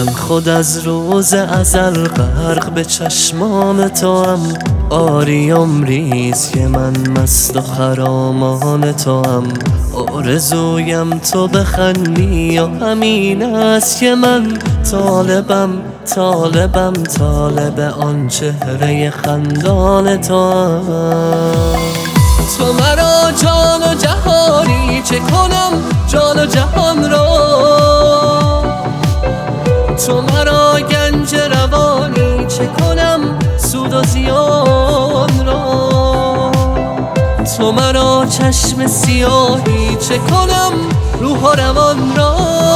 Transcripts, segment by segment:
من خود از روز ازل غرق به چشمان توام. آریم ریز که من مست و خرامان توام. آرزویم تو بخندی و همین است که من طالب آن چهره خندان توام. تو مرا جان و جهانی چه کنم جان و جهان را. تو مرا گنج روانی چه کنم سود و زیان را. تو مرا چشم سیاهی چه کنم روح و روان را.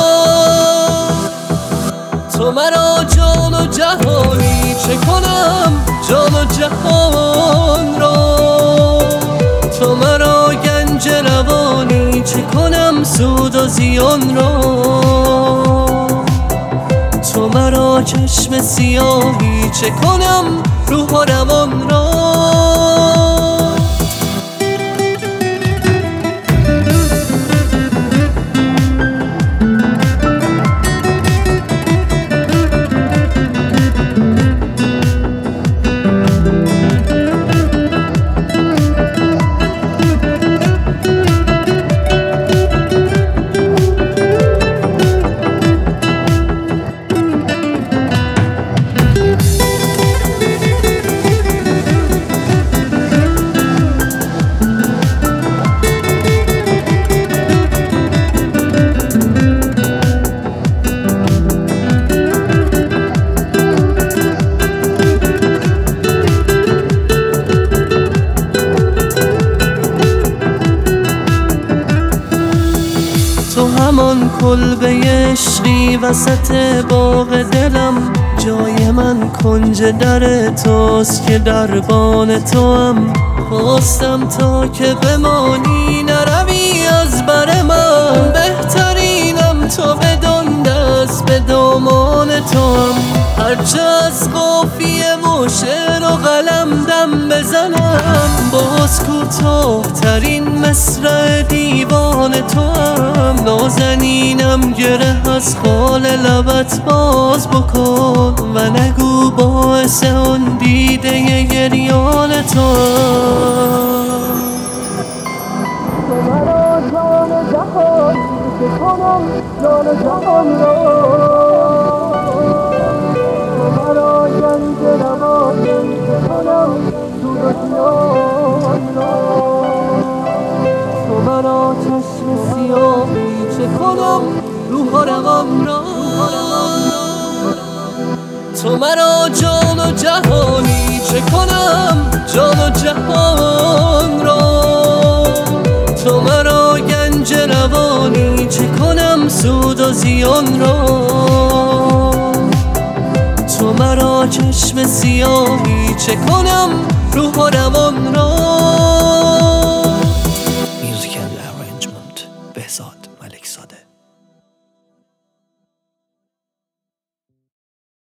تو مرا جان و جهانی چه کنم جان و جهان را. تو مرا گنج روانی چه کنم سود و زیان را. تو مرا چشم سیاهی چه کنم روح و روان را. تو همان کلبه عشقی وسط باغ دلم. جای من کنج در توست که دربان توام. خواستم تا که بمانی نروی از بر من. بهترینم تو بدان دست به دامان توام. هرچه از قافیه و شعر و قلم دم بزنم. باز کوتاه ترین مصرع دیوان توام. نازنینم گره از خال لبت باز بکن و نگو باعث آن دیده گریان توام. تو مرا جان جهان چه کنم جان جهان را. تو مرا گنج روانی چه کنم سود و زیان را. تو مرا چشم سیاهی چه کنم روح و روان را. تو مرا جان و جهانی چه کنم جان و جهان را. تو مرا گنج روانی چه کنم سود و زیان را. تو مرا چشم سیاهی چه کنم روح و روان را.